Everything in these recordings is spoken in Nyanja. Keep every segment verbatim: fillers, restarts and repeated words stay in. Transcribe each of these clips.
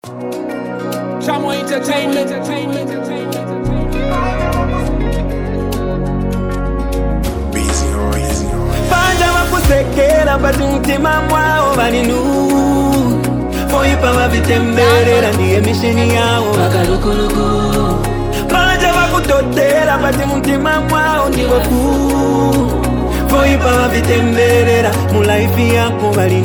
Chamo Entertainment, Entertainment, Entertainment. Busy on, easy on. Panja wakusekera bati mtima mwao balinu Foipa wavitembelera ndiye misheni yao Makalukuluku Panja wakutotera bati mtima mwao ndiwe kuu Foipa wavitembelera mulaifi yako balinu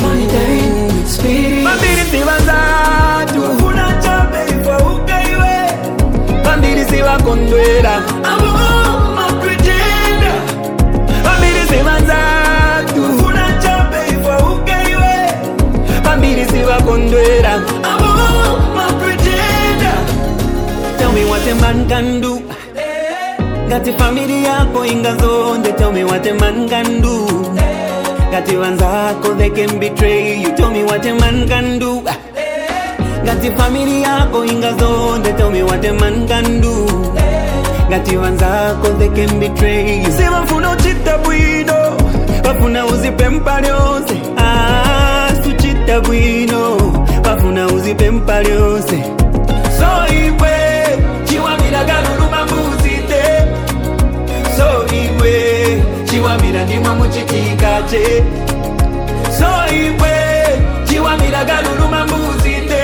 Mambiri siwa zatu Ufuna chape ifwa ukaiwe Mambiri siwa kondwera Amu makwejenda Mambiri siwa zatu Ufuna chape ifwa ukaiwe Mambiri siwa kondwera Amu makwejenda Tell me what a man can do Gati family yako ingazonde Tell me what a man can do Gati wanzako, they can betray you. Tell me what a man can do. Gati family yako ingazonde. Tell me what a man can do. Gati wanzako, they can betray you. Si wafuna uchita bwino, wafuna uzipempa lyose. Ah, suchita bwino, wafuna uzipempa lyose. So iwe, chiwa milaganu mambuzite. So iwe, chiwa miranima muchikikache. So iwe, chiwa miragalulu mambuzite.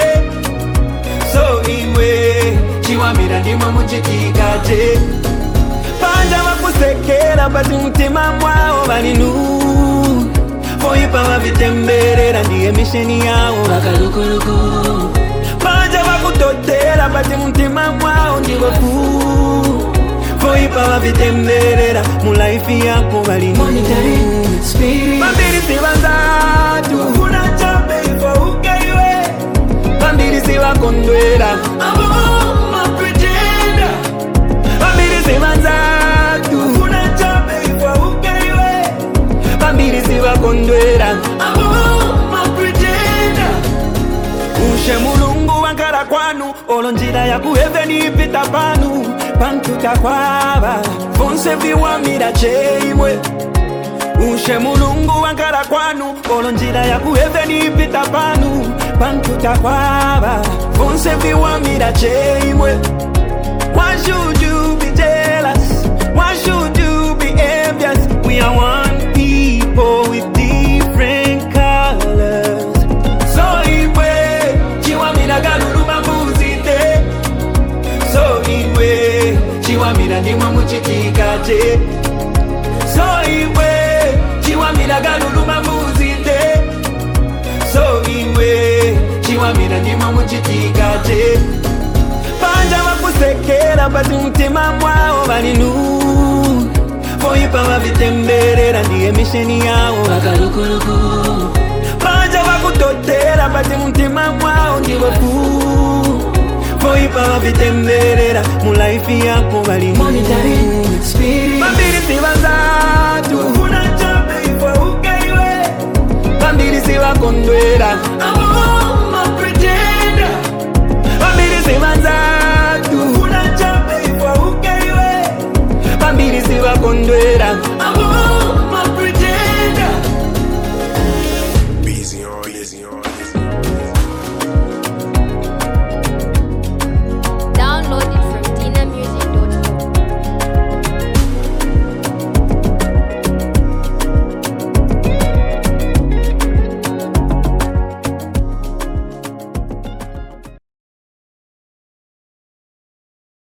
So iwe, chiwa miranima muchikikache. Panja wakusekera bati mtima mwao balinu Foipa wavitembelera ndiye misheni yao Makalukuluku Panja wakutotera bati mtima mwao ndiwe kuu Foipa wavitembelera mulaifi yako balinu Mambiri siwa zatu Ufuna chape ifwa ukaiwe Mambiri siwa kondwera Amu makwejenda Mambiri siwa zatu Ufuna chape ifwa ukaiwe Mambiri siwa kondwera Amu makwejenda Ushe mulungu wankara kwanu Olo njira ya kuheveni pita panu Pantuka kwaba Fonse viwa mira cheimwe Ushe mulungu wankara kwanu Olo njira ya kuheveni pita panu Pantuka kwaba Fonse viwa mira cheimwe Why should you be jealous? Why should you be envious? We are one people with different colors So iwe Chiwa miragalulu mambuzite So iwe Chiwa miranima muchikikache So iwe Chiwa miragalulu mambuzite So iwe Chiwa miranima muchikikache Panja wakusekera bati mtima mwao balinu Foipa wavitembelera ndiye misheni yao Makalukuluku Panja wakutotera bati mtima mwao ndiwe kuu Foipa wavitembelera mulaifi yako balinu Mambiri siwa zatu Ufuna chape ifwa ukaiwe Mambiri siwa kondwera Amu